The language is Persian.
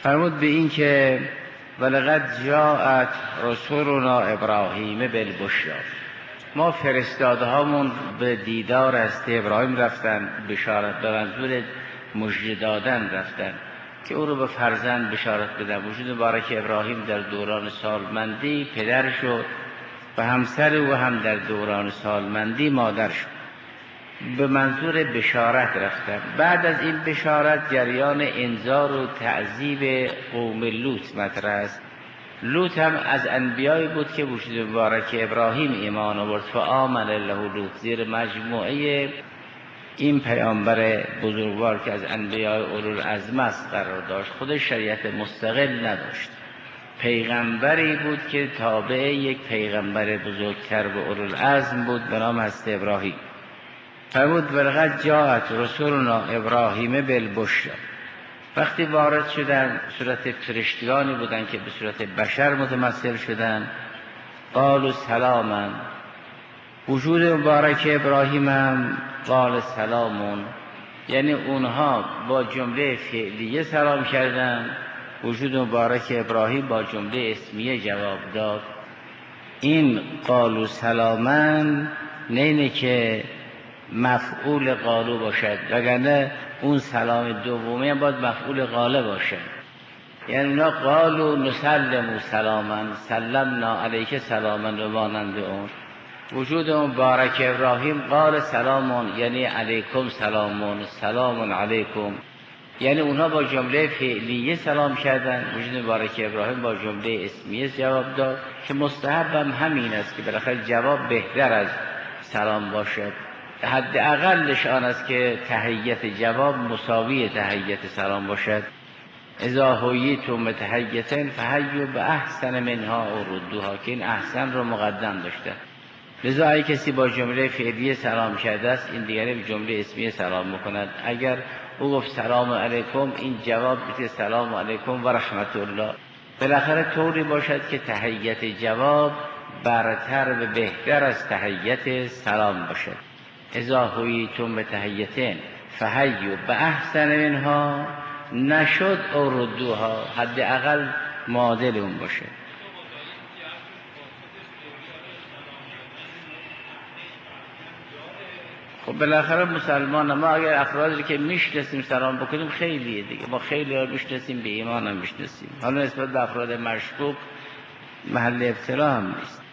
فرمود به این که ولقد جاءت رسولنا ابراهیم بالبشری، ما فرستاده هامون به دیدار از ابراهیم رفتن، بشارت به منظور مژده دادن رفتن که او رو به فرزند بشارت بدن. وجود مبارک ابراهیم در دوران سالمندی پدر شد و همسر او هم در دوران سالمندی مادر شد، به منظور بشارت رفتن. بعد از این بشارت جریان انذار و تعذیب قوم لوط مطرح است. لوط هم از انبیایی بود که وجود مبارک ابراهیم ایمان آورد، فآمن له لوط، زیر مجموعه این پیامبر بزرگوار که از انبیای اولوالعزم است قرار داشت. خود شریعت مستقل نداشت، پیغمبری بود که تابع یک پیغمبر بزرگتر و اولوالعزم بود به نام حضرت ابراهیم. فرمود ولقد جاءت رسولنا ابراهیم بالبشری. وقتی وارد شدن صورت فرشتگانی بودن که به صورت بشر متمثل شدن، قالوا سلاما، وجود مبارک ابراهیم هم قال سلامون، یعنی اونها با جمله فعلیه سلام کردن، وجود مبارک ابراهیم با جمله اسمیه جواب داد. این قالوا سلاما نه که مفعول قالوا باشد، وگرنه اون سلام دومی باید مفعول قاله باشد. یعنی اونا قالوا نسلم سلاما، سلمنا علیک سلاما و مانند اون. وجود مبارک ابراهیم قال سلامون، یعنی علیکم سلامون، سلام علیکم، یعنی اونها با جمله فعلیه سلام کردن، وجود مبارک ابراهیم با جمله اسمیه جواب داد که مستحب هم همین است که بالاخره جواب بهتر از سلام باشد. حد اقلش آن است که تحیت جواب مساوی تحیت سلام باشد. اذا حییتم بتحیة فحیوا باحسن منها او ردوها، که این احسن رو مقدم داشته. لذا اگه کسی با جمله فعلیه سلام کرده است، این دیگری به جمله اسمیه سلام میکند. اگر او گفت سلام علیکم، این جواب بده سلام علیکم و رحمت الله. بالاخره طوری باشد که تحیت جواب برتر و بهتر از تحیت سلام باشد. اذا حییتم بتحیة فحیوا باحسن منها، نشد او ردوها، حد اقل معادل اون باشه. خب بالاخره مسلمان ما اگر افرادی که میشناسیم سلام بکنیم خیلیه دیگه، ما خیلی ها میشناسیم، به ایمان هم میشناسیم. حالا نسبت به افراد مشکوک محل ابتلا هم نیست.